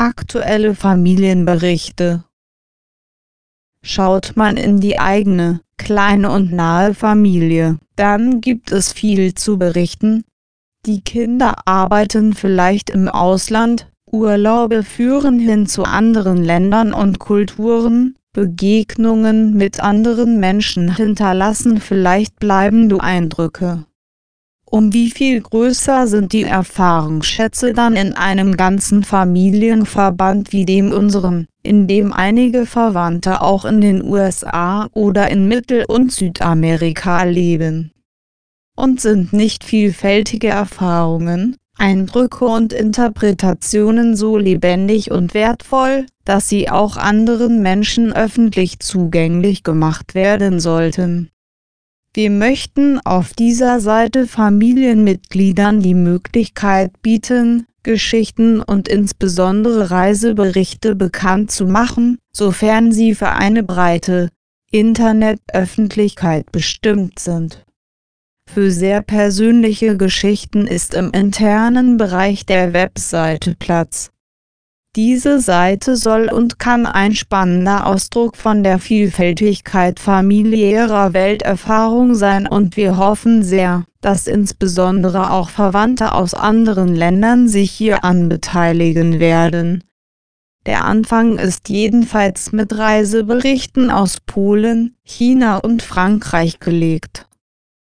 Aktuelle Familienberichte. Schaut man in die eigene, kleine und nahe Familie, dann gibt es viel zu berichten. Die Kinder arbeiten vielleicht im Ausland, Urlaube führen hin zu anderen Ländern und Kulturen, Begegnungen mit anderen Menschen hinterlassen vielleicht bleibende Eindrücke. Um wie viel größer sind die Erfahrungsschätze dann in einem ganzen Familienverband wie dem unseren, in dem einige Verwandte auch in den USA oder in Mittel- und Südamerika leben? Und sind nicht vielfältige Erfahrungen, Eindrücke und Interpretationen so lebendig und wertvoll, dass sie auch anderen Menschen öffentlich zugänglich gemacht werden sollten? Wir möchten auf dieser Seite Familienmitgliedern die Möglichkeit bieten, Geschichten und insbesondere Reiseberichte bekannt zu machen, sofern sie für eine breite Internetöffentlichkeit bestimmt sind. Für sehr persönliche Geschichten ist im internen Bereich der Webseite Platz. Diese Seite soll und kann ein spannender Ausdruck von der Vielfältigkeit familiärer Welterfahrung sein und wir hoffen sehr, dass insbesondere auch Verwandte aus anderen Ländern sich hieran beteiligen werden. Der Anfang ist jedenfalls mit Reiseberichten aus Polen, China und Frankreich gelegt.